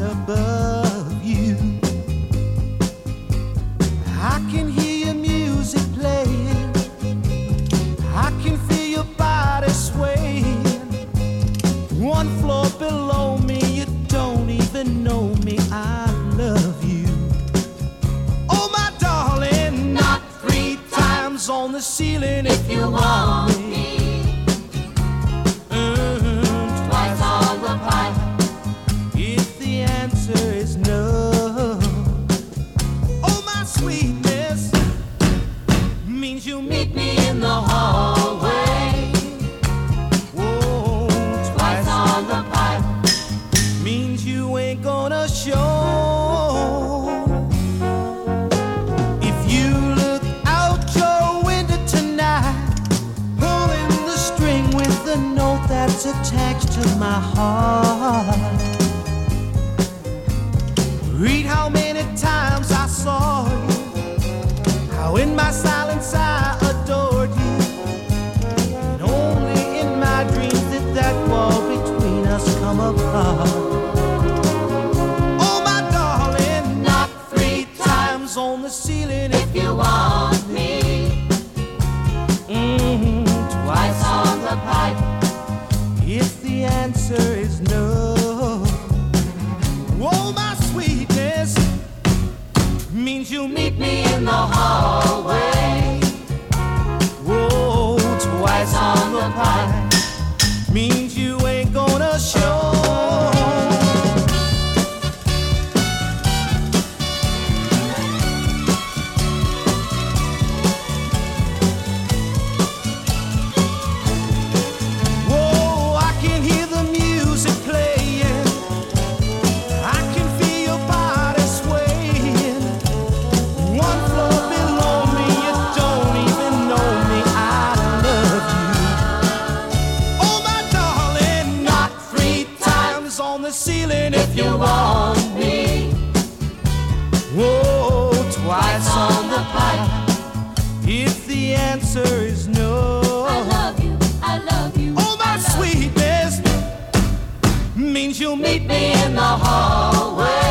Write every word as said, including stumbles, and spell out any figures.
above you. I can hear your music playing, I can feel your body swaying. One floor below me, you don't even know me, I love you. Oh my darling, knock three times on the ceiling if you want me. You meet me in the hallway. Whoa, twice on the pipe means you ain't gonna show. If you look out your window tonight, pulling the string with the note that's attached to my heart, read how many times I saw you, how in my silence I adored you, and only in my dreams did that wall between us come apart. Oh my darling, knock three times on the ceiling if you want me. Mm-hmm, twice on the pipe if the answer is no. Oh my sweetness means you meet me in the hallway. Whoa, twice on the pipe means you ain't gonna show. Whoa, I can hear the music playing, I can feel your body swaying. One floor below me, you don't even know me, I love you. Oh my darling, knock three times on the ceiling if you want me. Whoa, twice on the pipe if the answer is no. I love you, I love you. Oh my sweetness means you'll meet me in the hallway.